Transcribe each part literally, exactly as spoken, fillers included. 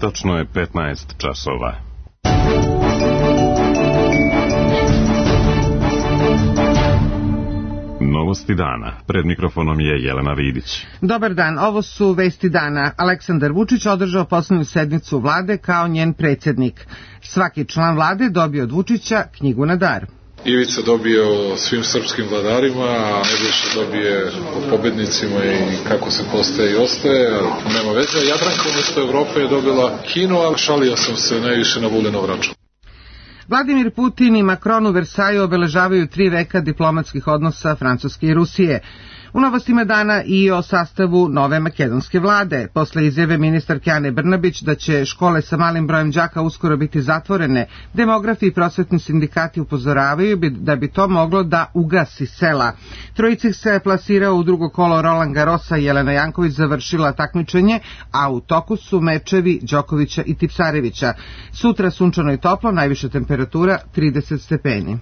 Tačno je petnaest časova. Novosti dana. Pred mikrofonom je Jelena Vidić. Dobar dan, ovo su vesti dana. Aleksandar Vučić održao poslednju sednicu vlade kao njen predsjednik. Svaki član vlade dobio od Vučića knjigu na dar. Ivica dobio svim srpskim vladarima, a Nebojša dobije o pobednicima i kako se postaje i ostaje, nema veze. Jadranka umjesto Evrope je dobila Kinu, ali šalio sam se najviše na Vulinov račun. Vladimir Putin i Macron u Versaju obeležavaju tri veka diplomatskih odnosa Francuske i Rusije. U novostima dana i o sastavu nove makedonske vlade. Posle izjave ministarke Ane Brnabić da će škole sa malim brojem đaka uskoro biti zatvorene, demografi i prosvetni sindikati upozoravaju da bi to moglo da ugasi sela. Trojicih se plasirao u drugo kolo Roland Garrosa, Jelena Janković završila takmičenje, a u toku su mečevi Đokovića i Tipsarevića. Sutra sunčano i toplo, najviša temperatura trideset stepeni.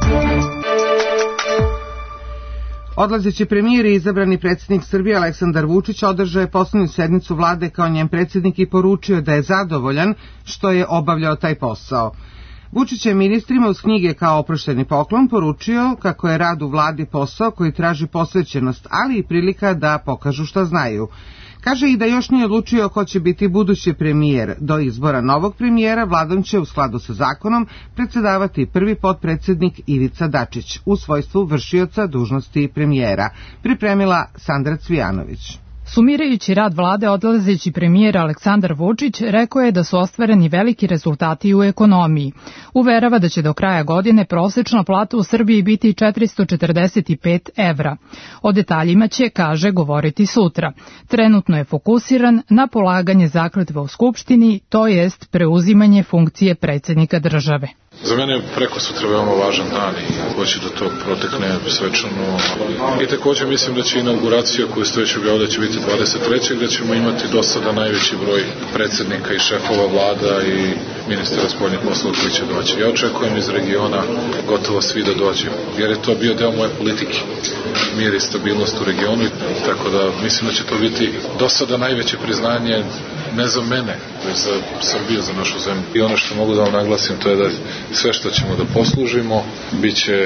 Odlazeći premijer i izabrani predsjednik Srbije Aleksandar Vučić održao je poslednju sednicu vlade kao njen predsjednik i poručio da je zadovoljan što je obavljao taj posao. Vučić je ministrima uz knjige kao oprošteni poklon poručio kako je rad u vladi posao koji traži posvećenost, ali i prilika da pokažu šta znaju. Kaže i da još nije odlučio ko će biti budući premijer. Do izbora novog premijera vladom će u skladu sa zakonom predsedavati prvi potpredsednik Ivica Dačić u svojstvu vršioca dužnosti premijera. Pripremila Sandra Cvijanović. Sumirajući rad vlade, odlazeći premijer Aleksandar Vučić rekao je da su ostvareni veliki rezultati u ekonomiji. Uverava da će do kraja godine prosečna plata u Srbiji biti četiristo četrdeset pet evra. O detaljima će, kaže, govoriti sutra. Trenutno je fokusiran na polaganje zakletve u Skupštini, to jest preuzimanje funkcije predsjednika države. Za mene je preko sutra veoma važan dan i hoće da to protekne svečano. I također mislim da će inauguracija koju stojeći u Beogradu će biti dvadeset trećeg gde ćemo imati do sada najveći broj predsjednika i šefova vlada i ministara spoljnih poslova koji će doći. Ja očekujem iz regiona gotovo svi da dođe, jer je to bio deo moje politike, mir i stabilnost u regionu, tako da mislim da će to biti do sada najveće priznanje ne za mene, već za Srbiju, za našu zemlju. I ono što mogu da vam naglasim to je da sve što ćemo da poslužimo bit će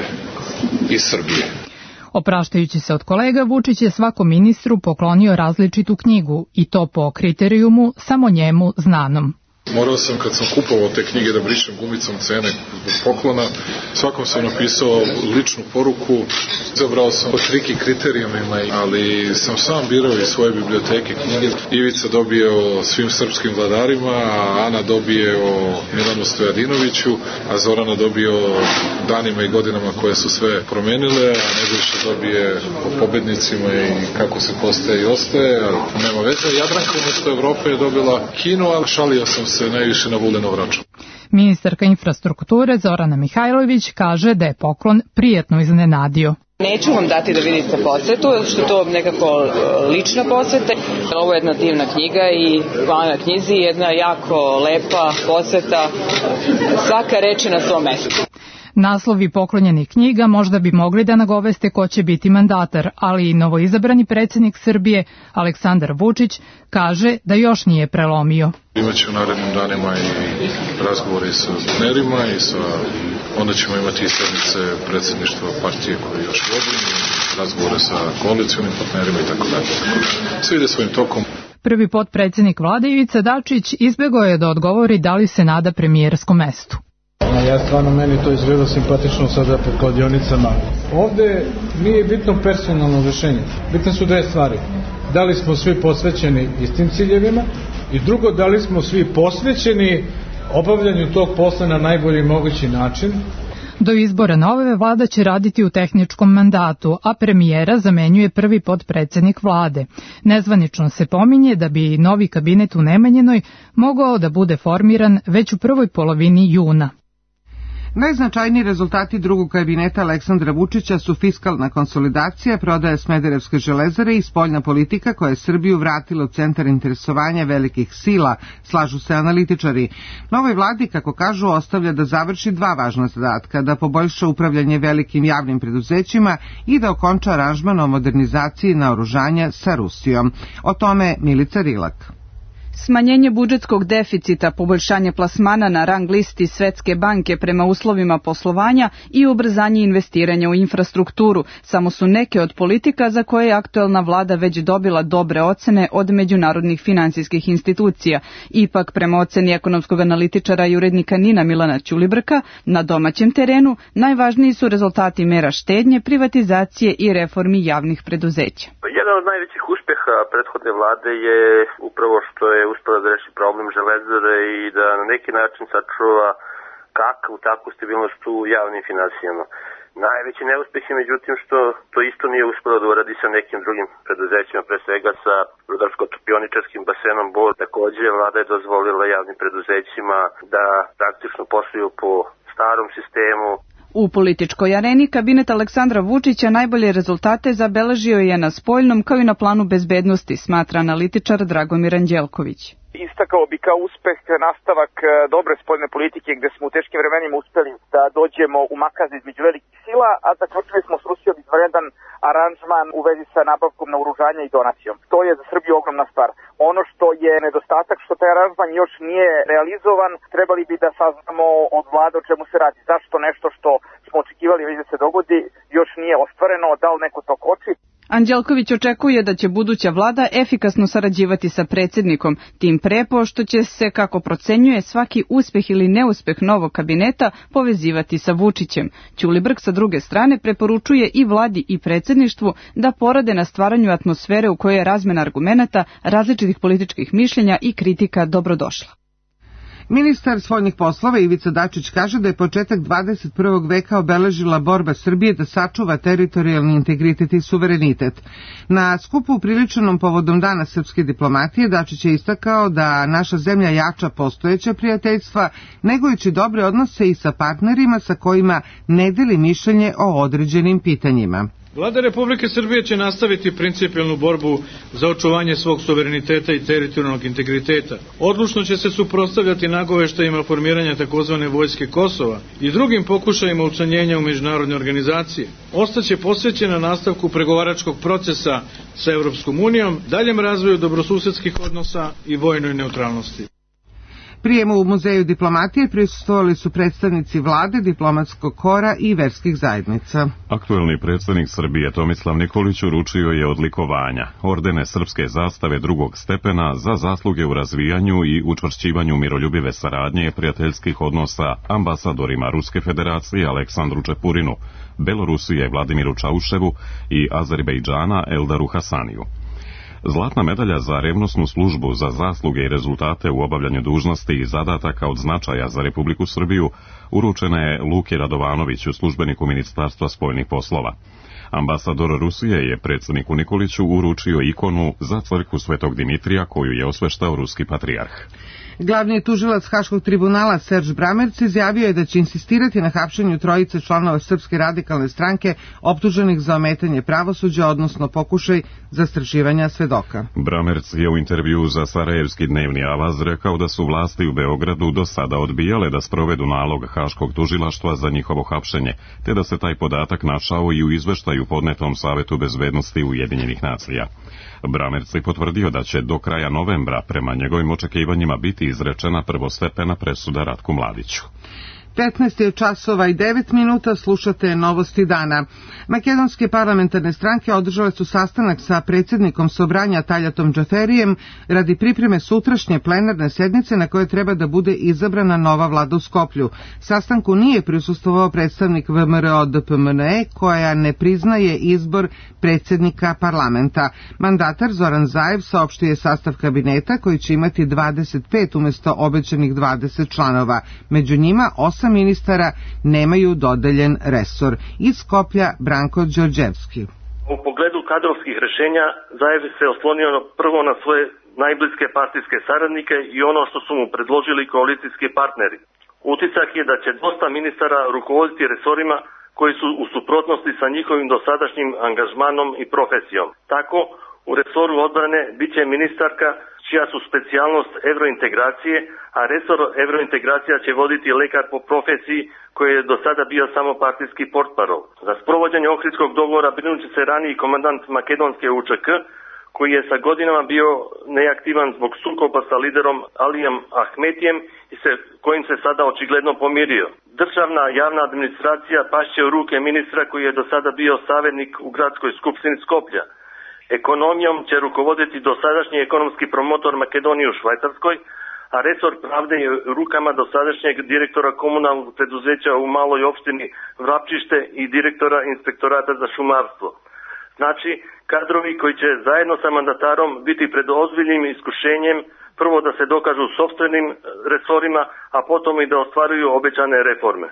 iz Srbije. Opraštajući se od kolega, Vučić je svakom ministru poklonio različitu knjigu i to po kriterijumu samo njemu znanom. Morao sam kad sam kupovao te knjige da brišem gumicom cene zbog poklona. Svakom sam napisao ličnu poruku. Izabrao sam po triki kriterijumima, ali sam sam birao iz svoje biblioteke knjige. Ivica dobije o svim srpskim vladarima, a Ana dobije o Milanu Stojadinoviću, a Zorana dobije o danima i godinama koje su sve promenile, a Nebojša dobije o pobednicima i kako se postaje i ostaje. Nema veze. Jadranka umjesto Evrope je dobila Kinu, ali šalio sam se najviše na Vulinov račun. Ministarka infrastrukture Zorana Mihajlović kaže da je poklon prijatno iznenadio. Neću vam dati da vidite posvetu, što je to nekako lična posveta. Ovo je jedna divna knjiga i hvala na knjizi, jedna jako lepa posveta. Svaka reč je na svom mestu. Naslovi poklonjenih knjiga možda bi mogli da nagoveste ko će biti mandatar, ali i novoizabrani predsjednik Srbije Aleksandar Vučić kaže da još nije prelomio. Imaće u narednim danima i razgovore sa partnerima i sa, onda ćemo imati i sednice predsjedništva partije koje još vodim, razgovore sa koalicionim partnerima i tako dalje. Sve ide svojim tokom. Prvi potpredsjednik vlade Ivica Dačić izbegao je da odgovori da li se nada premijerskom mestu. Ja stvarno, meni to izgleda simpatično sada po kladionicama. Ovde nije bitno personalno rešenje. Bitne su dve stvari. Da li smo svi posvećeni istim ciljevima i drugo, da li smo svi posvećeni obavljanju tog posla na najbolji mogući način. Do izbora nove vlada će raditi u tehničkom mandatu, a premijera zamenjuje prvi potpredsjednik vlade. Nezvanično se pominje da bi novi kabinet u Nemanjinoj mogao da bude formiran već u prvoj polovini juna. Najznačajniji rezultati drugog kabineta Aleksandra Vučića su fiskalna konsolidacija, prodaja Smederevske železare i spoljna politika koja je Srbiju vratila u centar interesovanja velikih sila, slažu se analitičari. Novoj vladi, kako kažu, ostavlja da završi dva važna zadatka, da poboljša upravljanje velikim javnim preduzećima i da okonča aranžman o modernizaciji naoružanja sa Rusijom. O tome Milica Rilak. Smanjenje budžetskog deficita, poboljšanje plasmana na rang listi Svetske banke prema uslovima poslovanja i ubrzanje investiranja u infrastrukturu samo su neke od politika za koje je aktuelna vlada već dobila dobre ocene od međunarodnih finansijskih institucija. Ipak, prema oceni ekonomskog analitičara i urednika Nina Milana Ćulibrka, na domaćem terenu najvažniji su rezultati mera štednje, privatizacije i reformi javnih preduzeća. Jedan od najvećih uspeha prethodne vlade je upravo što je uspela da reši problem Železare i da na neki način sačuva kakvu takvu stabilnost u javnim finansijama. Najveći neuspeh je međutim što to isto nije uspelo da uradi sa nekim drugim preduzećima, pre svega sa rudarsko-topioničarskim basenom Bor. Takođe, vlada je dozvolila javnim preduzećima da praktično posluju po starom sistemu. U političkoj areni kabinet Aleksandra Vučića najbolje rezultate zabeležio je na spoljnom kao i na planu bezbednosti, smatra analitičar Dragomir Anđelković. Istakao bi kao uspeh nastavak dobre spoljne politike gde smo u teškim vremenima uspeli da dođemo u makaz između velikih sila, a zaključili smo s Rusijom izvanredan aranžman u vezi sa nabavkom naoružanja i donacijom. To je za Srbiju ogromna stvar. Ono što je nedostatak, što taj aranžman još nije realizovan, trebali bi da saznamo od vlade o čemu se radi. Zašto nešto što smo očekivali već da se dogodi još nije ostvareno, da li neko to koči? Anđelković očekuje da će buduća vlada efikasno sarađivati sa predsjednikom, tim pre pošto će se, kako procenjuje, svaki uspeh ili neuspeh novog kabineta povezivati sa Vučićem. Ćulibrk sa druge strane preporučuje i vladi i predsjedništvu da porade na stvaranju atmosfere u kojoj je razmena argumenata, različitih političkih mišljenja i kritika dobrodošla. Ministar spoljnih poslova Ivica Dačić kaže da je početak dvadeset prvog veka obeležila borba Srbije da sačuva teritorijalni integritet i suverenitet. Na skupu upriličenom povodom Dana srpske diplomatije Dačić je istakao da naša zemlja jača postojeća prijateljstva, negujući dobre odnose i sa partnerima sa kojima ne deli mišljenje o određenim pitanjima. Vlada Republike Srbije će nastaviti principijelnu borbu za očuvanje svog suvereniteta i teritorijalnog integriteta. Odlučno će se suprotstavljati nagoveštajima formiranja takozvane vojske Kosova i drugim pokušajima učlanjenja u međunarodne organizacije. Ostaće posvećena nastavku pregovaračkog procesa sa Evropskom unijom, daljem razvoju dobrosusedskih odnosa i vojnoj neutralnosti. Prijemu u Muzeju diplomatije prisustvovali su predstavnici vlade, diplomatskog kora i verskih zajednica. Aktuelni predsjednik Srbije Tomislav Nikolić uručio je odlikovanja, ordene srpske zastave drugog stepena za zasluge u razvijanju i učvršćivanju miroljubive saradnje i prijateljskih odnosa ambasadorima Ruske federacije Aleksandru Čepurinu, Belorusije Vladimiru Čauševu i Azerbejdžana Eldaru Hasaniju. Zlatna medalja za revnosnu službu za zasluge i rezultate u obavljanju dužnosti i zadataka od značaja za Republiku Srbiju uručena je Luki Radovanoviću, službeniku Ministarstva spoljnih poslova. Ambasador Rusije je predsjedniku Nikoliću uručio ikonu za crkvu Svetog Dimitrija koju je osveštao ruski patrijarh. Glavni tužilac Haškog tribunala Serž Bramerc izjavio je da će insistirati na hapšenju trojice članova Srpske radikalne stranke optuženih za ometanje pravosuđa, odnosno pokušaj zastrašivanja svedoka. Bramerc je u intervjuu za Sarajevski dnevni avaz rekao da su vlasti u Beogradu do sada odbijale da sprovedu nalog Haškog tužilaštva za njihovo hapšenje, te da se taj podatak našao i u izveštaju podnetom Savetu bezbednosti Ujedinjenih nacija. Bramerc je potvrdio da će do kraja novembra prema njegovim očekivanjima biti izrečena prvostepena presuda Ratku Mladiću. petnaest je časova i devet minuta, slušate Novosti dana. Makedonske parlamentarne stranke održale su sastanak sa predsjednikom Sobranja Taljatom Džaferijem radi pripreme sutrašnje plenarne sednice na kojoj treba da bude izabrana nova vlada u Skoplju. Sastanku nije prisustvovao predstavnik V M R O D P M N E koja ne priznaje izbor predsjednika parlamenta. Mandatar Zoran Zaev saopštio je sastav kabineta koji će imati dvadeset pet umjesto obećanih dvadeset članova. Među njima osam ministara nemaju dodeljen resor. Iz Skoplja Branko Đorđevski. U pogledu kadrovskih rješenja Zaev se oslonio prvo na svoje najbliske partijske saradnike i ono što su mu predložili koalicijski partneri. Utisak je da će dosta ministara rukovoditi resorima koji su u suprotnosti sa njihovim dosadašnjim angažmanom i profesijom. Tako, u resoru odbrane bit će ministarka čija su specijalnost evrointegracije, a resor evrointegracija će voditi lekar po profesiji koji je do sada bio samo partijski portparol. Za sprovođenje Ohridskog dogovora brinut će se raniji komandant makedonske U Č K, koji je sa godinama bio neaktivan zbog sukoba sa liderom Alijem Ahmetijem i se, kojim se sada očigledno pomirio. Državna javna administracija pašće u ruke ministra koji je do sada bio savjetnik u gradskoj skupštini Skoplja. Ekonomijom će rukovoditi dosadašnji ekonomski promotor Makedonije u Švajcarskoj, a resor pravde je u rukama dosadašnjeg direktora komunalnog preduzeća u maloj opštini Vrapčište i direktora inspektorata za šumarstvo. Znači, kadrovi koji će zajedno sa mandatarom biti pred ozbiljnim iskušenjem, prvo da se dokažu u sopstvenim resorima, a potom i da ostvaruju obećane reforme.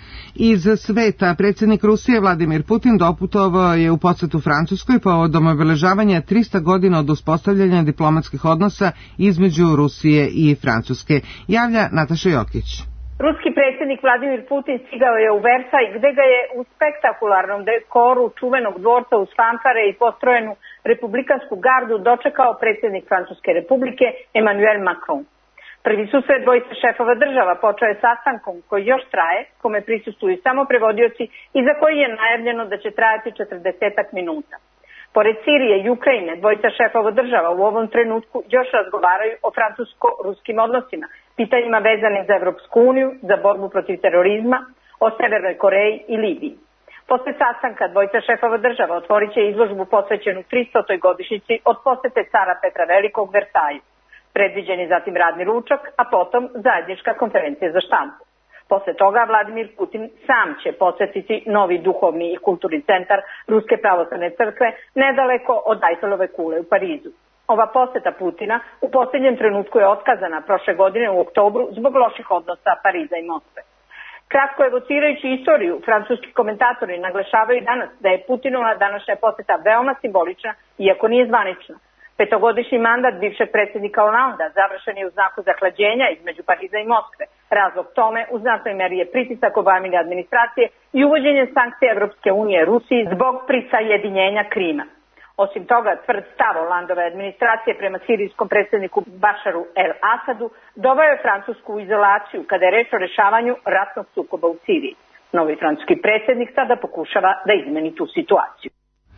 Iz sveta predsjednik Rusije Vladimir Putin doputovao je u posetu Francuskoj povodom obeležavanja trista godina od uspostavljanja diplomatskih odnosa između Rusije i Francuske. Javlja Nataša Jokić. Ruski predsjednik Vladimir Putin stigao je u Versaj, gde ga je u spektakularnom dekoru čuvenog dvorca uz fanfare i postrojenu republikansku gardu dočekao predsjednik Francuske republike Emmanuel Macron. Prvi susret dvojice šefova država počeo je sastankom koji još traje, kome prisustvuju samo prevodioci i za koji je najavljeno da će trajati četrdesetak minuta. Pored Sirije i Ukrajine, dvojica šefova država u ovom trenutku još razgovaraju o francusko-ruskim odnosima, pitanjima vezanim za Evropsku uniju, za borbu protiv terorizma, o Severnoj Koreji i Libiji. Posle sastanka dvojica šefova država otvorit će izložbu posvećenu tristotoj godišnjici od posete cara Petra Velikog Versaju. Predviđen je zatim radni ručak, a potom zajednička konferencija za štampu. Posle toga Vladimir Putin sam će posetiti novi duhovni i kulturni centar Ruske pravoslavne crkve nedaleko od Ajfelove kule u Parizu. Ova poseta Putina u posljednjem trenutku je otkazana prošle godine u oktobru zbog loših odnosa Pariza i Moskve. Kratko evocirajući istoriju, francuski komentatori naglašavaju danas da je Putinova današnja poseta veoma simbolična, iako nije zvanična. Petogodišnji mandat bivšeg predsjednika Holanda završen je u znaku zahlađenja između Pariza i Moskve. Razlog tome u znatnoj meri je pritisak Obamine administracije i uvođenje sankcija Evropske unije Rusiji zbog prisajedinjenja Krima. Osim toga, tvrd stav Holandove administracije prema sirijskom predsjedniku Bašaru el-Asadu doveo je Francusku u izolaciju kada je reč o rešavanju ratnog sukoba u Siriji. Novi francuski predsjednik sada pokušava da izmeni tu situaciju.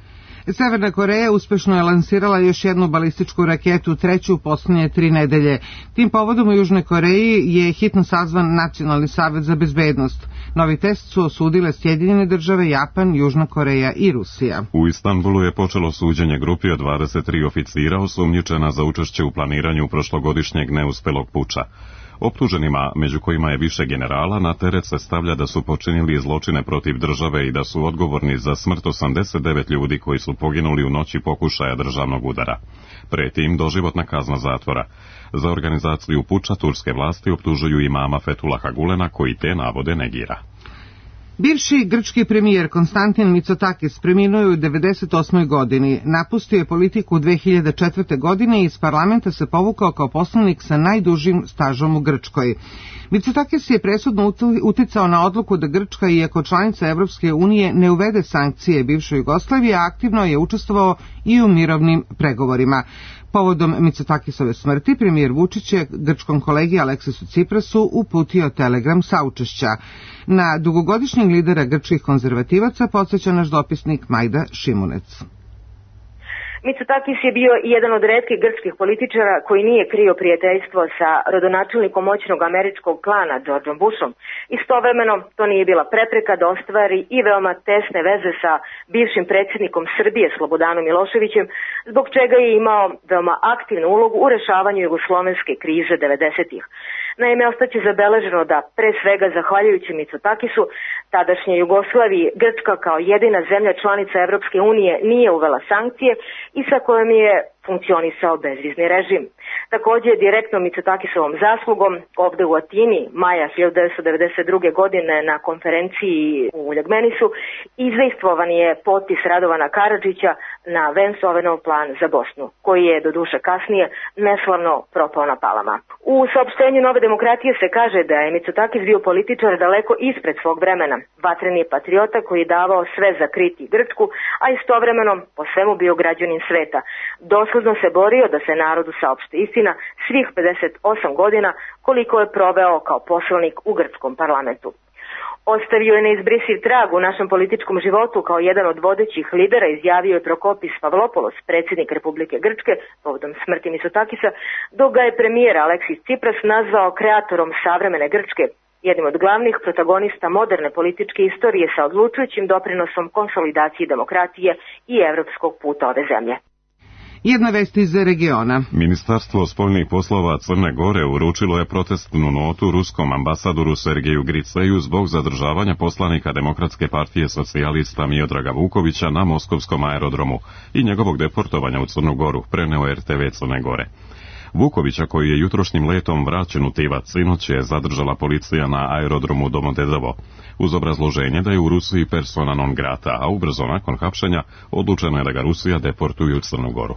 Severna Koreja uspešno je lansirala još jednu balističku raketu, treću u posljednje tri nedelje. Tim povodom u Južnoj Koreji je hitno sazvan Nacionalni savet za bezbednost. Novi test su osudile Sjedinjene države, Japan, Južna Koreja i Rusija. U Istanbulu je počelo suđenje grupi od dvadeset tri oficira osumnjičena za učešće u planiranju prošlogodišnjeg neuspelog puča. Optuženima, među kojima je više generala, na teret se stavlja da su počinili zločine protiv države i da su odgovorni za smrt osamdeset devet ljudi koji su poginuli u noći pokušaja državnog udara. Pretim doživotna kazna zatvora. Za organizaciju puča turske vlasti optužuju imama Fetulaha Gulena koji te navode negira. Bivši grčki premijer Konstantin Mitsotakis preminuo je u devedeset osmoj godini. Napustio je politiku dve hiljade četvrte. godine i iz parlamenta se povukao kao poslanik sa najdužim stažom u Grčkoj. Mitsotakis je presudno uticao na odluku da Grčka, iako članica Evropske unije, ne uvede sankcije bivšoj Jugoslaviji, a aktivno je učestvovao i u mirovnim pregovorima. Povodom Mitsotakisove smrti, premijer Vučić je grčkom kolegi Aleksisu Ciprasu uputio telegram saučešća. Na dugogodišnjeg lidera grčkih konzervativaca podsjeća naš dopisnik Majda Šimunec. Mitsotakis je bio jedan od retkih grčkih političara koji nije krio prijateljstvo sa rodonačelnikom moćnog američkog klana Georgeom Bushom. Istovremeno to nije bila prepreka da ostvari i veoma tesne veze sa bivšim predsjednikom Srbije Slobodanom Miloševićem, zbog čega je imao veoma aktivnu ulogu u rešavanju jugoslovenske krize devedesetih. Naime, ostaće zabeleženo da, pre svega zahvaljujući Mitsotakisu, tadašnje Jugoslaviji, Grčka kao jedina zemlja članica Evropske unije nije uvela sankcije i sa kojom je funkcionisao bezvizni režim. Također, direktno Mitsotakisovom zaslugom, ovde u Atini, maja hiljadu devetsto devedeset druge. godine na konferenciji u Ljagmenisu, izdejstvovan je potpis Radovana Karadžića na Vance-Ovenov plan za Bosnu, koji je do duše kasnije neslavno propao na Palama. U saopštenju Nove demokratije se kaže da je Mitsotakis bio političar daleko ispred svog vremena, vatreni patriota koji je davao sve za kriti Grčku, a istovremeno po svemu bio građanin sveta. Dosledno se borio da se narodu saopšti istina svih pedeset osam godina koliko je proveo kao poslanik u grčkom parlamentu. Ostavio je neizbrisiv trag u našem političkom životu kao jedan od vodećih lidera, izjavio je Prokopis Pavlopoulos, predsjednik Republike Grčke, povodom smrti Mitsotakisa, dok ga je premijer Aleksis Tsipras nazvao kreatorom savremene Grčke, jednim od glavnih protagonista moderne političke istorije sa odlučujućim doprinosom konsolidaciji demokratije i evropskog puta ove zemlje. Jedna vest iz regiona. Ministarstvo spoljnih poslova Crne Gore uručilo je protestnu notu ruskom ambasadoru Sergeju Griceju zbog zadržavanja poslanika Demokratske partije socijalista Miodraga Vukovića na moskovskom aerodromu i njegovog deportovanja u Crnu Goru, preneo er te ve Crne Gore. Vukovića, koji je jutrošnjim letom vraćen u Tivac, sinoć je zadržala policija na aerodromu Domodedovo, uz obrazloženje da je u Rusiji persona non grata, a ubrzo nakon hapšenja odlučeno je da ga Rusija deportuje u Crnu Goru.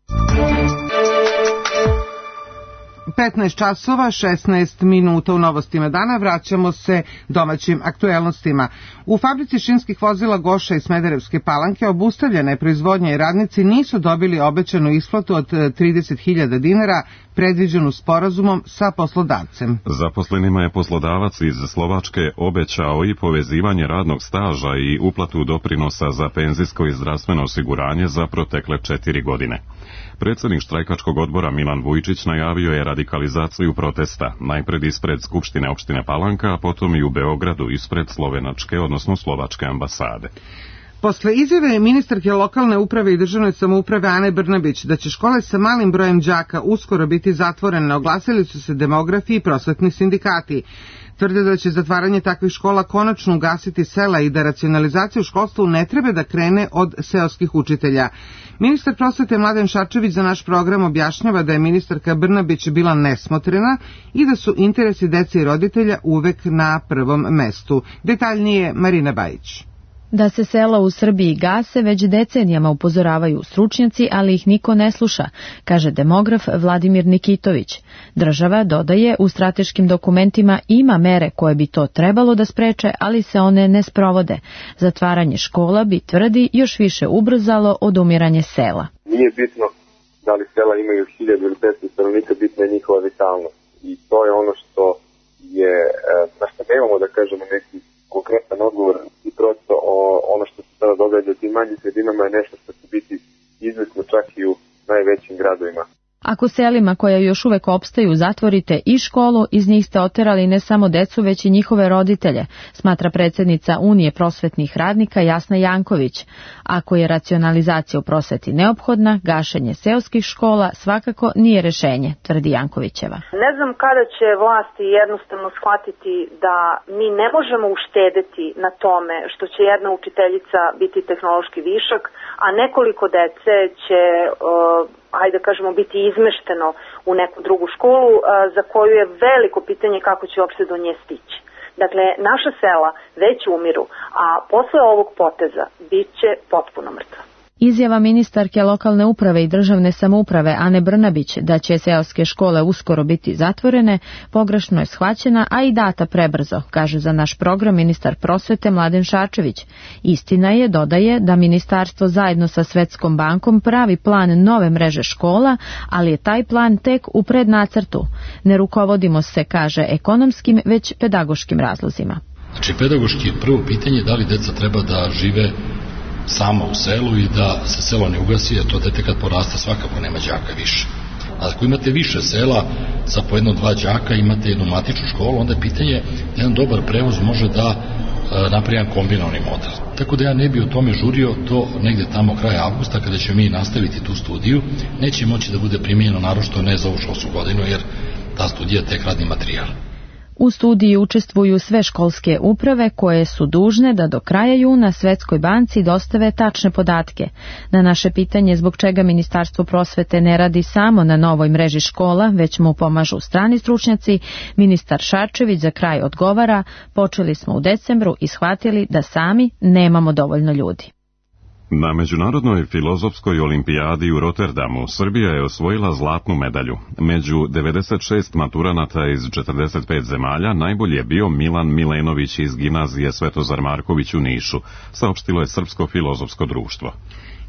petnaest časova, šesnaest minuta u novostima dana, vraćamo se domaćim aktuelnostima. U fabrici šinskih vozila Goša iz Smederevske Palanke obustavljena je proizvodnja i radnici nisu dobili obećanu isplatu od trideset hiljada dinara predviđenu sporazumom sa poslodavcem. Zaposlenima je poslodavac iz Slovačke obećao i povezivanje radnog staža i uplatu doprinosa za penzijsko i zdravstveno osiguranje za protekle četiri godine. Predsjednik štrajkačkog odbora Milan Vujčić najavio je radikalizaciju protesta, najpred ispred Skupštine opštine Palanka, a potom i u Beogradu ispred slovenačke, odnosno slovačke ambasade. Posle izjave ministarke lokalne uprave i državne samouprave Ane Brnabić da će škole sa malim brojem đaka uskoro biti zatvorene, oglasili su se demografi i prosvetni sindikati. Tvrde da će zatvaranje takvih škola konačno ugasiti sela i da racionalizacija u školstvu ne treba da krene od seoskih učitelja. Ministar prosvete Mladen Šarčević za naš program objašnjava da je ministarka Brnabić bila nesmotrena i da su interesi dece i roditelja uvek na prvom mestu. Detaljnije Marina Bajić. Da se sela u Srbiji gase već decenijama upozoravaju stručnjaci, ali ih niko ne sluša, kaže demograf Vladimir Nikitović. Država, dodaje, u strateškim dokumentima ima mere koje bi to trebalo da spreče, ali se one ne sprovode. Zatvaranje škola bi, tvrdi, još više ubrzalo odumiranje sela. Nije bitno da li sela imaju hiljadu ili petsto stanovnika, bitna je njihova vitalnost. I to je ono što je, na što nemamo da kažemo neki konkretan odgovor i prosto o, ono što se sada događa u tim manjim sredinama je nešto što će biti izvesno čak i u najvećim gradovima. Ako selima koja još uvek opstaju zatvorite i školu, iz njih ste oterali ne samo decu, već i njihove roditelje, smatra predsjednica Unije prosvetnih radnika Jasna Janković. Ako je racionalizacija u prosveti neophodna, gašenje seoskih škola svakako nije rešenje, tvrdi Jankovićeva. Ne znam kada će vlasti jednostavno shvatiti da mi ne možemo uštedeti na tome što će jedna učiteljica biti tehnološki višak, a nekoliko dece će uh, ajde da kažemo, biti izmešteno u neku drugu školu za koju je veliko pitanje kako će uopšte do nje stići. Dakle, naša sela već umiru, a posle ovog poteza bit će potpuno mrtva. Izjava ministarke lokalne uprave i državne samouprave Ane Brnabić da će seoske škole uskoro biti zatvorene pogrešno je shvaćena, a i data prebrzo, kaže za naš program ministar prosvete Mladen Šarčević. Istina je, dodaje, da ministarstvo zajedno sa Svetskom bankom pravi plan nove mreže škola, ali je taj plan tek u prednacrtu. Ne rukovodimo se, kaže, ekonomskim, već pedagoškim razlozima. Znači, pedagoški je prvo pitanje da li deca treba da žive samo u selu i da se selo ne ugasi, a to dete kad porasta svakako nema đaka više. A ako imate više sela sa po jedno dva đaka, imate jednu matičnu školu, onda je pitanje da jedan dobar prevoz može da e, napravi jedan kombinovani model. Tako da ja ne bi o tome žurio do negde tamo kraja avgusta, kada ćemo mi nastaviti tu studiju. Neće moći da bude primijenjeno, naročito ne za ovu školsku godinu, jer ta studija tek radni materijal. U studiji učestvuju sve školske uprave koje su dužne da do kraja juna Svetskoj banci dostave tačne podatke. Na naše pitanje zbog čega Ministarstvo prosvete ne radi samo na novoj mreži škola, već mu pomažu strani stručnjaci, ministar Šarčević za kraj odgovara: počeli smo u decembru i shvatili da sami nemamo dovoljno ljudi. Na Međunarodnoj filozofskoj olimpijadi u Rotterdamu Srbija je osvojila zlatnu medalju. Među devedeset šest maturanata iz četrdeset pet zemalja najbolji je bio Milan Milenović iz gimnazije Svetozar Marković u Nišu, saopštilo je Srpsko filozofsko društvo.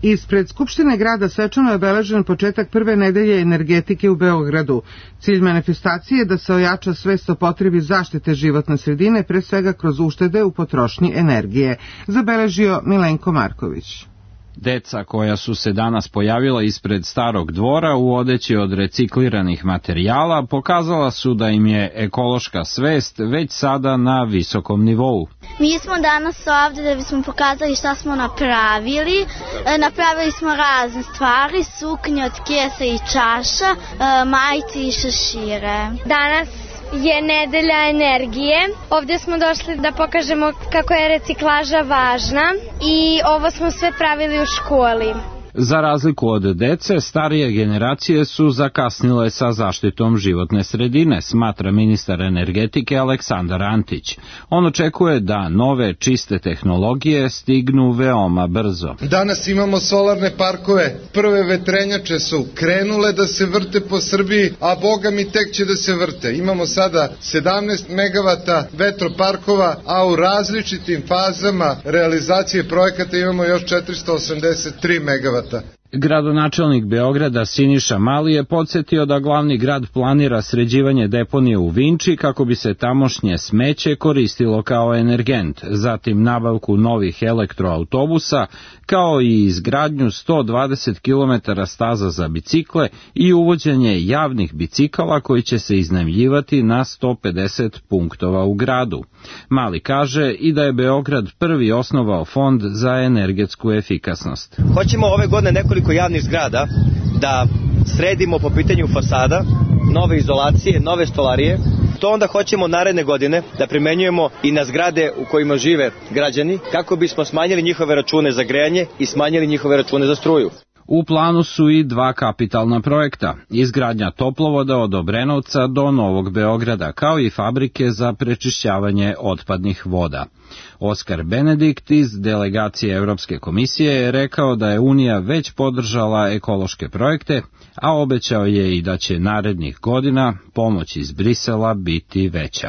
Ispred Skupštine grada svečano je obeležen početak prve nedelje energetike u Beogradu. Cilj manifestacije je da se ojača svest o potrebi zaštite životne sredine, pre svega kroz uštede u potrošnji energije, zabeležio Milenko Marković. Deca koja su se danas pojavila ispred Starog dvora u odeći od recikliranih materijala pokazala su da im je ekološka svest već sada na visokom nivou. Mi smo danas ovde da bismo pokazali šta smo napravili. Napravili smo razne stvari, suknje od kesa i čaša, majice i šešire. Danas je nedelja energije. Ovdje smo došli da pokažemo kako je reciklaža važna i ovo smo sve pravili u školi. Za razliku od dece, starije generacije su zakasnile sa zaštitom životne sredine, smatra ministar energetike Aleksandar Antić. On očekuje da nove čiste tehnologije stignu veoma brzo. Danas imamo solarne parkove, prve vetrenjače su krenule da se vrte po Srbiji, a boga mi tek će da se vrte. Imamo sada sedamnaest megavata vetroparkova, a u različitim fazama realizacije projekata imamo još četiristo osamdeset tri megavata. Gradonačelnik Beograda Siniša Mali je podsjetio da glavni grad planira sređivanje deponije u Vinči kako bi se tamošnje smeće koristilo kao energent, zatim nabavku novih elektroautobusa, kao i izgradnju sto dvadeset kilometara staza za bicikle i uvođenje javnih bicikala koji će se iznajmljivati na sto pedeset punktova u gradu. Mali kaže i da je Beograd prvi osnovao fond za energetsku efikasnost. Hoćemo ove godine nekoliko javnih zgrada da sredimo po pitanju fasada, nove izolacije, nove stolarije. To onda hoćemo naredne godine da primenjujemo i na zgrade u kojima žive građani, kako bismo smanjili njihove račune za grejanje i smanjili njihove račune za struju. U planu su i dva kapitalna projekta, izgradnja toplovoda od Obrenovca do Novog Beograda, kao i fabrike za prečišćavanje otpadnih voda. Oskar Benedikt iz delegacije Evropske komisije je rekao da je Unija već podržala ekološke projekte, a obećao je i da će narednih godina pomoć iz Brisela biti veća.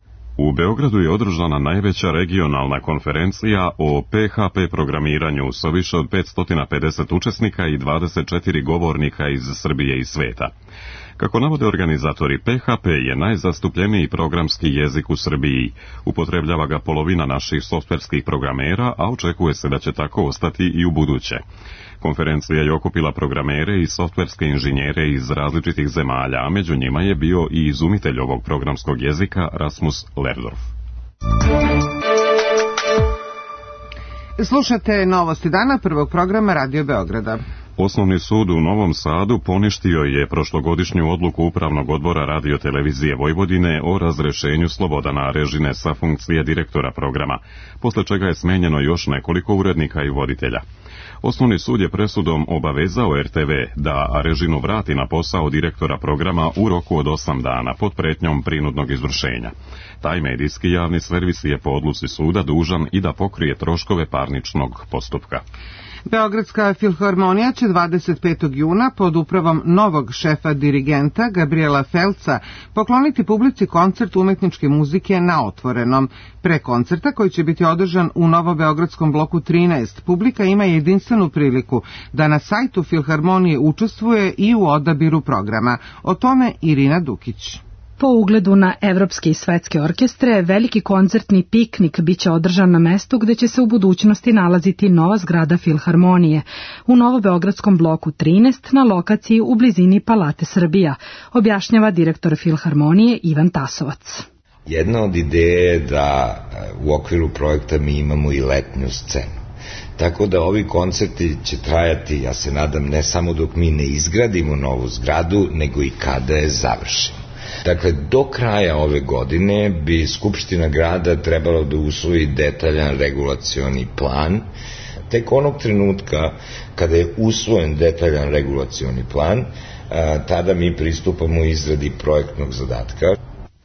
U Beogradu je održana najveća regionalna konferencija o P H P programiranju sa više od petsto pedeset učesnika i dvadeset četiri govornika iz Srbije i sveta. Kako navode organizatori, P H P je najzastupljeniji programski jezik u Srbiji. Upotrebljava ga polovina naših softverskih programera, a očekuje se da će tako ostati i u buduće. Konferencija je okupila programere i softverske inženjere iz različitih zemalja, a među njima je bio i izumitelj ovog programskog jezika Rasmus Lerdorf. Slušate Novosti dana prvog programa Radio Beograda. Osnovni sud u Novom Sadu poništio je prošlogodišnju odluku Upravnog odbora Radio-televizije Vojvodine o razrešenju Slobodana Arežine sa funkcije direktora programa, posle čega je smenjeno još nekoliko urednika i voditelja. Osnovni sud je presudom obavezao R T V da Arežinu vrati na posao direktora programa u roku od osam dana pod pretnjom prinudnog izvršenja. Taj medijski javni servis je po odluci suda dužan i da pokrije troškove parničnog postupka. Beogradska filharmonija će dvadeset petog juna pod upravom novog šefa dirigenta Gabriela Felca pokloniti publici koncert umetničke muzike na otvorenom. Pre koncerta, koji će biti održan u Novobeogradskom bloku trinaest, publika ima jedinstvenu priliku da na sajtu filharmonije učestvuje i u odabiru programa. O tome Irina Dukić. Po ugledu na evropske i svetske orkestre, veliki koncertni piknik biće održan na mestu gde će se u budućnosti nalaziti nova zgrada Filharmonije, u Novobeogradskom bloku trinaest na lokaciji u blizini Palate Srbija, objašnjava direktor Filharmonije Ivan Tasovac. Jedna od ideje je da u okviru projekta mi imamo i letnju scenu. Tako da ovi koncerti će trajati, ja se nadam, ne samo dok mi ne izgradimo novu zgradu, nego i kada je završimo. Dakle, do kraja ove godine bi Skupština grada trebalo da usvoji detaljan regulacioni plan. Tek onog trenutka kada je usvojen detaljan regulacioni plan, tada mi pristupamo izradi projektnog zadatka.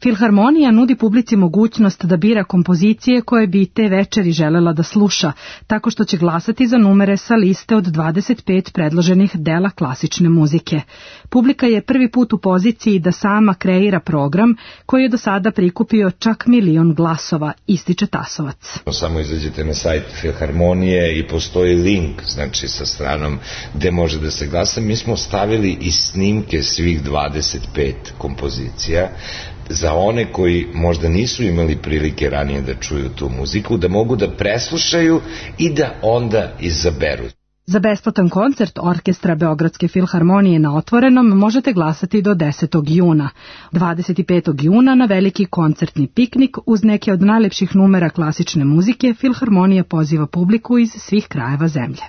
Filharmonija nudi publici mogućnost da bira kompozicije koje bi te večeri želela da sluša, tako što će glasati za numere sa liste od dvadeset pet predloženih dela klasične muzike. Publika je prvi put u poziciji da sama kreira program koji je do sada prikupio čak milion glasova, ističe Tasovac. Samo izađete na sajt Filharmonije i postoji link, znači sa stranom gde može da se glasa. Mi smo stavili i snimke svih dvadeset pet kompozicija za one koji možda nisu imali prilike ranije da čuju tu muziku, da mogu da preslušaju i da onda izaberu. Za besplatan koncert Orkestra Beogradske filharmonije na Otvorenom možete glasati do desetog juna. dvadeset petog juna na veliki koncertni piknik uz neke od najlepših numera klasične muzike Filharmonija poziva publiku iz svih krajeva zemlje.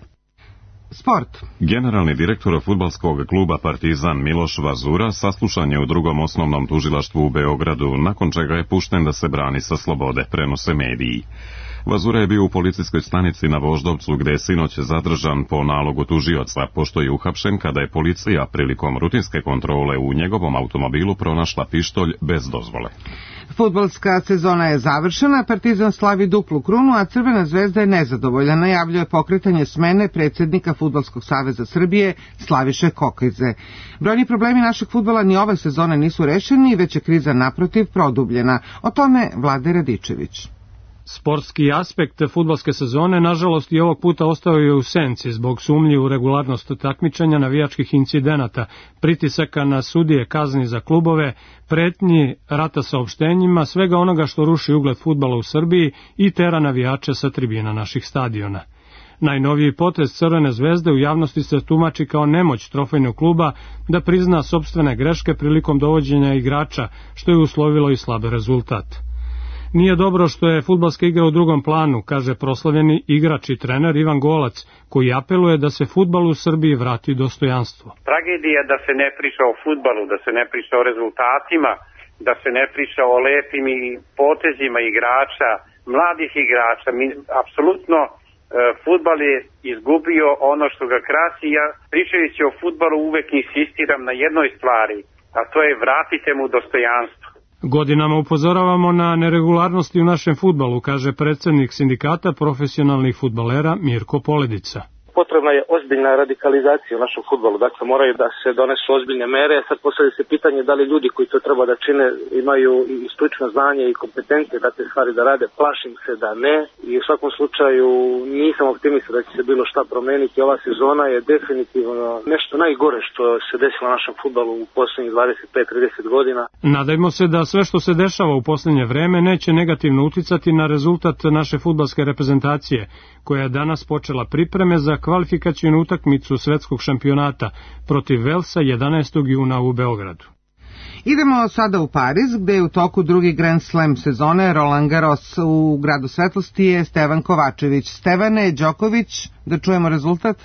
Sport. Generalni direktor fudbalskog kluba Partizan Miloš Vazura saslušan je u drugom osnovnom tužilaštvu u Beogradu, nakon čega je pušten da se brani sa slobode, prenose mediji. Vazura je bio u policijskoj stanici na Voždovcu gde je sinoć zadržan po nalogu tužioca, pošto je uhapšen kada je policija prilikom rutinske kontrole u njegovom automobilu pronašla pištolj bez dozvole. Fudbalska sezona je završena, Partizan slavi duplu krunu, a Crvena zvezda je nezadovoljna, najavljuje pokretanje smene predsjednika Fudbalskog saveza Srbije Slaviše Kokajze. Brojni problemi našeg fudbala ni ove sezone nisu rešeni, već je kriza naprotiv produbljena. O tome Vlade Radičević. Sportski aspekt fudbalske sezone, nažalost, i ovog puta ostao je u senci zbog sumnji u regularnost takmičenja, navijačkih incidenata, pritisaka na sudije, kazni za klubove, pretnji, rata saopštenjima, svega onoga što ruši ugled fudbala u Srbiji i tera navijače sa tribina naših stadiona. Najnoviji potez Crvene zvezde u javnosti se tumači kao nemoć trofejnog kluba da prizna sopstvene greške prilikom dovođenja igrača, što je uslovilo i slab rezultat. Nije dobro što je fudbalska igra u drugom planu, kaže proslavljeni igrač i trener Ivan Golac, koji apeluje da se fudbal u Srbiji vrati dostojanstvo. Tragedija da se ne priča o fudbalu, da se ne priča o rezultatima, da se ne priča o lepim potezima igrača, mladih igrača. Mi, apsolutno, e, fudbal je izgubio ono što ga krasi. Ja, pričajući o fudbalu, uvek insistiram na jednoj stvari, a to je vratite mu dostojanstvo. Godinama upozoravamo na neregularnosti u našem fudbalu, kaže predsjednik sindikata profesionalnih fudbalera Mirko Poledica. Potrebna je ozbiljna radikalizacija u našem fudbalu, dakle moraju da se donesu ozbiljne mere. Sad postavlja se pitanje da li ljudi koji to treba da čine imaju i stručno znanje i kompetencije da te stvari da rade. Plašim se da ne i u svakom slučaju nisam optimista da će se bilo šta promeniti. Ova sezona je definitivno nešto najgore što se desilo na našem fudbalu u poslednjih dvadeset pet do trideset godina. Nadajmo se da sve što se dešava u posljednje vreme neće negativno uticati na rezultat naše fudbalske reprezentacije, koja je danas počela pripreme za kvalifikacijnu utakmicu svetskog šampionata protiv Velsa jedanaestog juna u Beogradu. Idemo sada u Pariz, gde je u toku drugi Grand Slam sezone Roland Garros. U gradu svetlosti je Stevan Kovačević. Stevane, Đoković, da čujemo rezultat?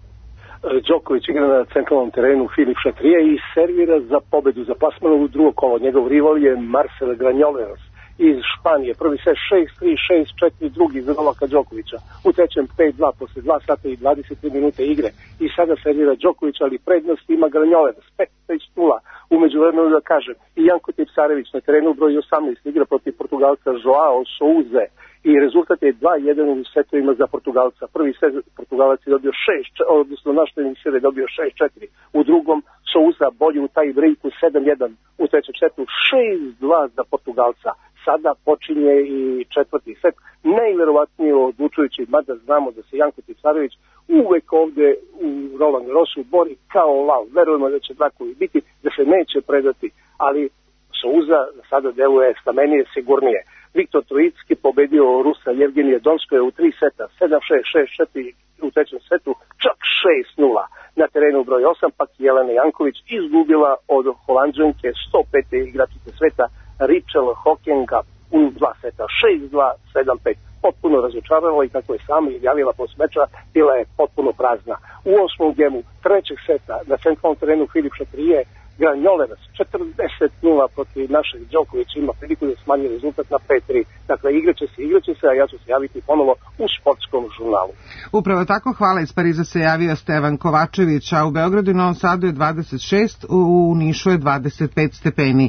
Đoković igra na centralnom terenu Filip Chatrier i servira za pobedu za plasmanovu drugo kolo. Njegov rival je Marcel Granjoleros iz Španije. Prvi set šest tri, šest četiri, drugi za Novaka Đokovića. U trećem pet dva posle dva sata i dvadeset tri minute igre. I sada servira Đoković, ali prednost ima Granjoleros. pet nula. Umeđu vremenu da kažem, i Janko Tipsarević na terenu broj osamnaest igra protiv Portugalca Joao Souze. I rezultat je dva jedan u setovima za Portugalca. Prvi set Portugalac je dobio šest, odnosno naš tenisir je dobio šest četiri. U drugom Souza bolji u taj breaku sedam jedan. U trećem setu šest dva za Portugalca. Sada počinje i četvrti set. Najverovatnije odlučujući, mada znamo da se Janko Tipsarević uvek ovde u Roland Garrosu bori kao lav. Verujemo da će tako i biti, da se neće predati, ali Souza sada deluje stamenije, sigurnije. Viktor Trojicki pobedio Rusa Jevgenija Donskoja u tri seta, sedam šest, šest četiri, u trećem setu čak šest nula. Na terenu broj osam pak Jelena Janković izgubila od Holandžanke sto pete igračice sveta Rachel Hockenga u dva seta, šest dva, sedam pet. Potpuno razočarala i kako je sama javila posle meča, bila je potpuno prazna. U osmom gemu trećeg seta na centralnom terenu Filip Chatrier Granjoleros četrdeset nula protiv našeg Đokovića ima priliku da smanji rezultat na pet tri. Dakle, igraće se, igraće se, a ja ću se javiti ponovo u sportskom žurnalu. Upravo tako, hvala, iz Pariza se javio Stevan Kovačević, a u Beogradu i Novom Sadu je dvadeset šest, u Nišu je dvadeset pet stepeni.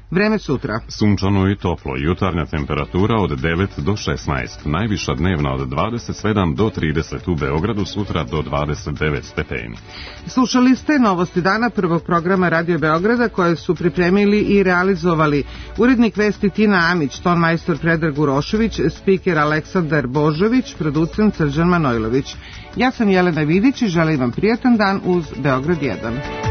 Vreme sutra. Sunčano i toplo, jutarnja temperatura od devet do šesnaest, najviša dnevna od dvadeset sedam do trideset, u Beogradu sutra do dvadeset devet stepeni. Slušali ste novosti dana prvog programa Radio Beograda koje su pripremili i realizovali urednik vesti Tina Amić, tonmajstor Predrag Urošević, spiker Aleksandar Božović, producent Srđan Manojlović. Ja sam Jelena Vidić i želim vam prijatan dan uz Beograd jedan.